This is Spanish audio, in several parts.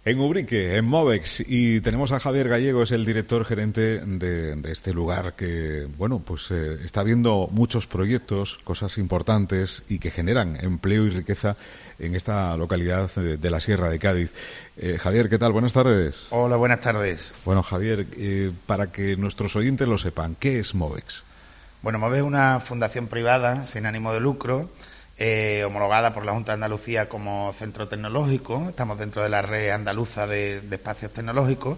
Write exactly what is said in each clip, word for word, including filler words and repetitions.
En Ubrique, en Movex, y tenemos a Javier Gallego, es el director gerente de, de este lugar que, bueno, pues eh, está viendo muchos proyectos, cosas importantes y que generan empleo y riqueza en esta localidad de, de la Sierra de Cádiz. Eh, Javier, ¿qué tal? Buenas tardes. Hola, buenas tardes. Bueno, Javier, eh, para que nuestros oyentes lo sepan, ¿qué es Movex? Bueno, Movex es una fundación privada sin ánimo de lucro, Eh, homologada por la Junta de Andalucía como centro tecnológico. Estamos dentro de la red andaluza de, de espacios tecnológicos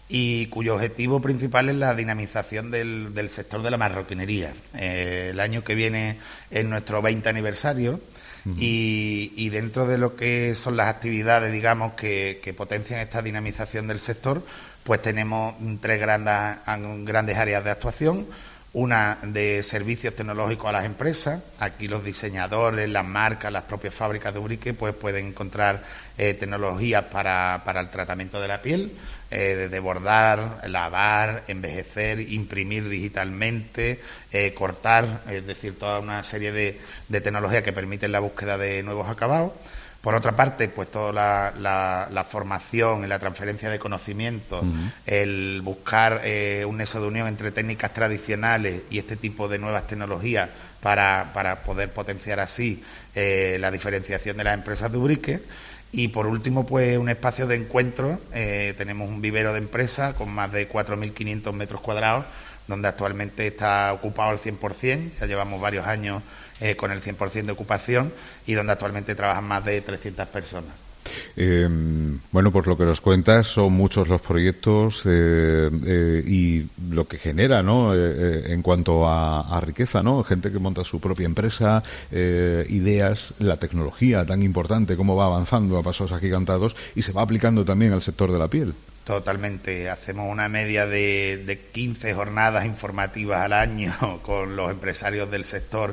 y cuyo objetivo principal es la dinamización del, del sector de la marroquinería. Eh, el año que viene es nuestro veinte aniversario uh-huh. y, y dentro de lo que son las actividades, digamos, que, que potencian esta dinamización del sector, pues tenemos tres grandes, grandes áreas de actuación. Una de servicios tecnológicos a las empresas. Aquí los diseñadores, las marcas, las propias fábricas de Ubrique pues pueden encontrar eh, tecnologías para, para el tratamiento de la piel, eh, desde bordar, lavar, envejecer, imprimir digitalmente, eh, cortar, es decir, toda una serie de, de tecnologías que permiten la búsqueda de nuevos acabados. Por otra parte, pues toda la, la, la formación y la transferencia de conocimientos, uh-huh. el buscar eh, un nexo de unión entre técnicas tradicionales y este tipo de nuevas tecnologías para, para poder potenciar así eh, la diferenciación de las empresas de Ubrique. Y por último, pues un espacio de encuentro. Eh, tenemos un vivero de empresas con más de cuatro mil quinientos metros cuadrados, donde actualmente está ocupado al cien por cien, ya llevamos varios años eh, con el cien por cien de ocupación y donde actualmente trabajan más de trescientas personas. Eh, bueno, pues lo que nos cuentas son muchos los proyectos eh, eh, y lo que genera, ¿no? Eh, eh, en cuanto a, a riqueza, ¿no? Gente que monta su propia empresa, eh, ideas, la tecnología tan importante, cómo va avanzando a pasos agigantados y se va aplicando también al sector de la piel. Totalmente. Hacemos una media de, de quince jornadas informativas al año con los empresarios del sector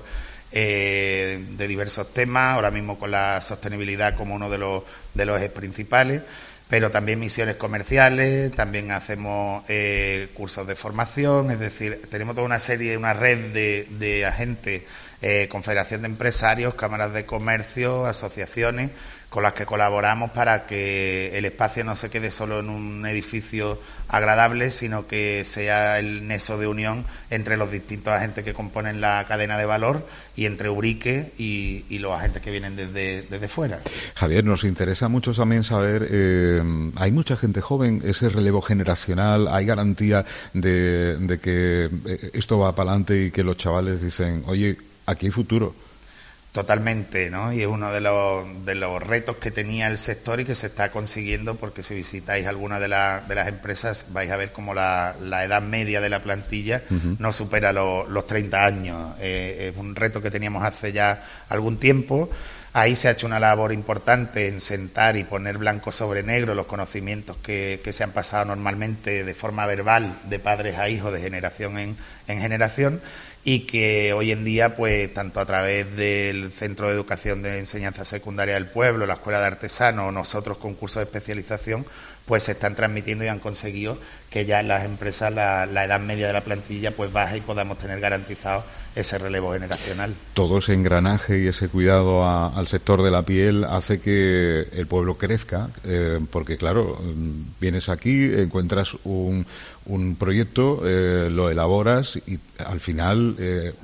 eh, de diversos temas, ahora mismo con la sostenibilidad como uno de los, de los ejes principales, pero también misiones comerciales, también hacemos eh, cursos de formación, es decir, tenemos toda una serie, una red de, de agentes, eh, confederación de empresarios, cámaras de comercio, asociaciones, con las que colaboramos para que el espacio no se quede solo en un edificio agradable, sino que sea el nexo de unión entre los distintos agentes que componen la cadena de valor y entre Ubrique y, y los agentes que vienen desde, desde fuera. Javier, nos interesa mucho también saber, eh, hay mucha gente joven, ese relevo generacional, hay garantía de, de que esto va para adelante y que los chavales dicen, oye, aquí hay futuro. Totalmente, ¿no? Y es uno de los, de los retos que tenía el sector y que se está consiguiendo, porque si visitáis alguna de, la, de las empresas vais a ver como la, la edad media de la plantilla uh-huh. no supera lo, los treinta años. Eh, es un reto que teníamos hace ya algún tiempo. Ahí se ha hecho una labor importante en sentar y poner blanco sobre negro los conocimientos que, que se han pasado normalmente de forma verbal de padres a hijos, de generación en, en generación, y que hoy en día, pues tanto a través del Centro de Educación de Enseñanza Secundaria del Pueblo, la Escuela de Artesanos o nosotros con cursos de especialización, pues se están transmitiendo y han conseguido que ya en las empresas la, la edad media de la plantilla pues baje y podamos tener garantizado ese relevo generacional. Todo ese engranaje y ese cuidado a, al sector de la piel hace que el pueblo crezca, eh, porque claro, vienes aquí, encuentras un, un proyecto, eh, lo elaboras y al final eh,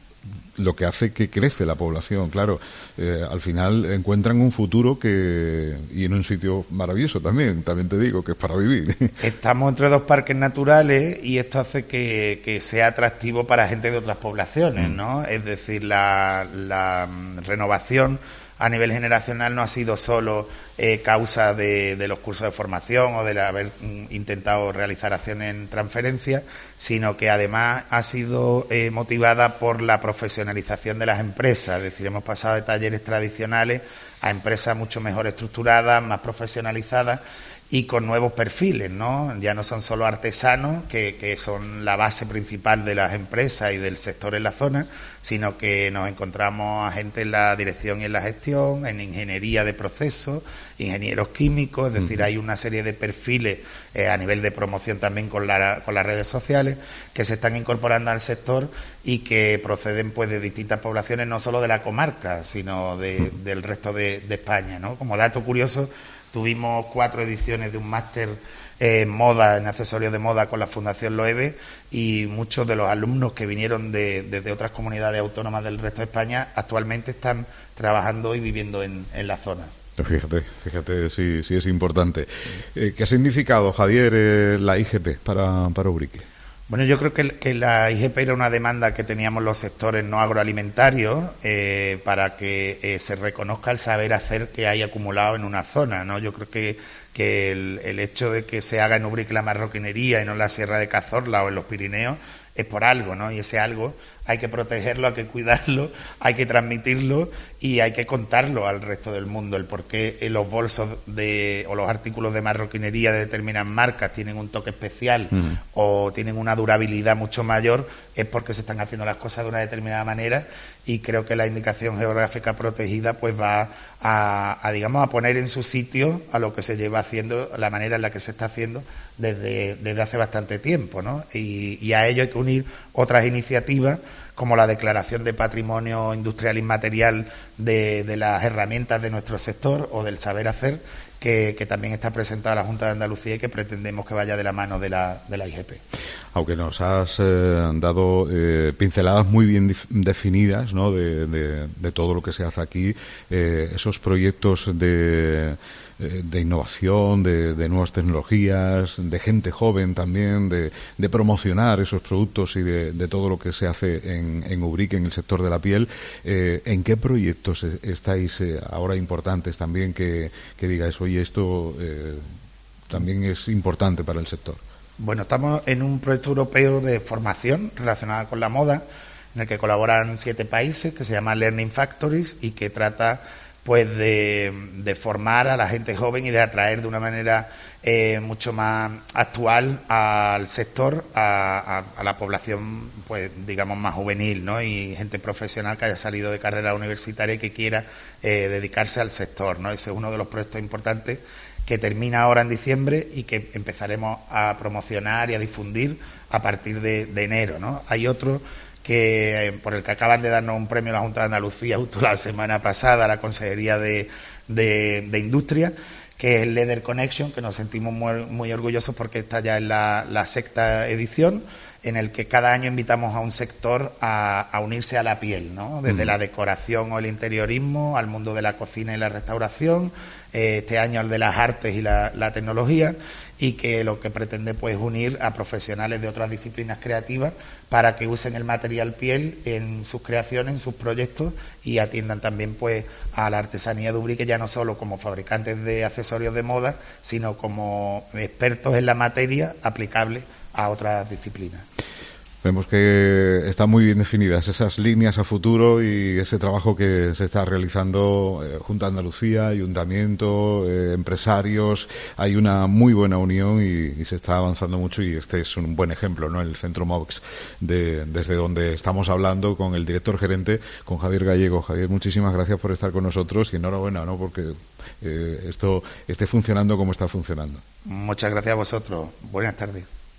lo que hace que crece la población, claro, eh, al final encuentran un futuro que y en un sitio maravilloso también, también te digo que es para vivir. Estamos entre dos parques naturales y esto hace que, que sea atractivo para gente de otras poblaciones, ¿no? Es decir, la, la renovación a nivel generacional no ha sido solo eh, causa de, de los cursos de formación o de haber mm, intentado realizar acciones en transferencia, sino que además ha sido eh, motivada por la profesionalización de las empresas. Es decir, hemos pasado de talleres tradicionales a empresas mucho mejor estructuradas, más profesionalizadas y con nuevos perfiles, ¿no? Ya no son solo artesanos, que, que son la base principal de las empresas y del sector en la zona, sino que nos encontramos a gente en la dirección y en la gestión, en ingeniería de procesos, ingenieros químicos, es decir, uh-huh. hay una serie de perfiles eh, a nivel de promoción también con, la, con las redes sociales que se están incorporando al sector y que proceden pues de distintas poblaciones, no solo de la comarca, sino de, uh-huh. del resto de, de España, ¿no? Como dato curioso, Tuvimos cuatro ediciones de un máster en moda, en accesorios de moda con la Fundación Loewe, y muchos de los alumnos que vinieron de, desde otras comunidades autónomas del resto de España actualmente están trabajando y viviendo en, en la zona. Fíjate, fíjate, sí, sí es importante. Eh, ¿Qué ha significado, Javier, eh, la I G P para, para Ubrique? Bueno, yo creo que, que la I G P era una demanda que teníamos los sectores no agroalimentarios eh, para que eh, se reconozca el saber hacer que hay acumulado en una zona, ¿no? Yo creo que, que el, el hecho de que se haga en Ubrique la marroquinería y no en la Sierra de Cazorla o en los Pirineos es por algo, ¿no? Y ese algo hay que protegerlo, hay que cuidarlo, hay que transmitirlo y hay que contarlo al resto del mundo. El por qué los bolsos de, o los artículos de marroquinería de determinadas marcas tienen un toque especial mm. o tienen una durabilidad mucho mayor, es porque se están haciendo las cosas de una determinada manera, y creo que la indicación geográfica protegida pues va a, a digamos, a poner en su sitio a lo que se lleva haciendo, la manera en la que se está haciendo desde, desde hace bastante tiempo, ¿no? Y, y a ello hay que unir otras iniciativas como la declaración de patrimonio industrial inmaterial de, de las herramientas de nuestro sector o del saber hacer, que, que también está presentada a la Junta de Andalucía y que pretendemos que vaya de la mano de la, de la I G P. Aunque nos has eh, dado eh, pinceladas muy bien definidas, ¿no?, de, de, de todo lo que se hace aquí, eh, esos proyectos de... de innovación, de, de nuevas tecnologías, de gente joven también, de, de promocionar esos productos y de, de todo lo que se hace en, en Ubrique, en el sector de la piel. Eh, ¿En qué proyectos estáis eh, ahora importantes también que, que digáis, oye, esto eh, también es importante para el sector? Bueno, estamos en un proyecto europeo de formación relacionada con la moda, en el que colaboran siete países, que se llama Learning Factories, y que trata pues de, de formar a la gente joven y de atraer de una manera eh, mucho más actual al sector, a, a, a la población, pues digamos, más juvenil, ¿no? Y gente profesional que haya salido de carrera universitaria y que quiera eh, dedicarse al sector, ¿no? Ese es uno de los proyectos importantes que termina ahora en diciembre y que empezaremos a promocionar y a difundir a partir de, de enero, ¿no? Hay otro que por el que acaban de darnos un premio a la Junta de Andalucía justo la semana pasada, la Consejería de, de, de Industria, que es el Leather Connection, que nos sentimos muy, muy orgullosos porque está ya en la, la sexta edición, en el que cada año invitamos a un sector a, a unirse a la piel, ¿no? Desde mm. la decoración o el interiorismo al mundo de la cocina y la restauración, eh, este año al de las artes y la, la tecnología, y que lo que pretende pues unir a profesionales de otras disciplinas creativas para que usen el material piel en sus creaciones, en sus proyectos, y atiendan también pues a la artesanía de Ubrique, ya no solo como fabricantes de accesorios de moda, sino como expertos en la materia aplicable a otras disciplinas. Vemos que están muy bien definidas esas líneas a futuro y ese trabajo que se está realizando eh, Junta de Andalucía, Ayuntamiento, eh, empresarios. Hay una muy buena unión y, y se está avanzando mucho, y este es un buen ejemplo, ¿no? El Centro MOVEX, de, desde donde estamos hablando con el director gerente, con Javier Gallego. Javier, muchísimas gracias por estar con nosotros y enhorabuena, ¿no? Porque eh, esto esté funcionando como está funcionando. Muchas gracias a vosotros. Buenas tardes.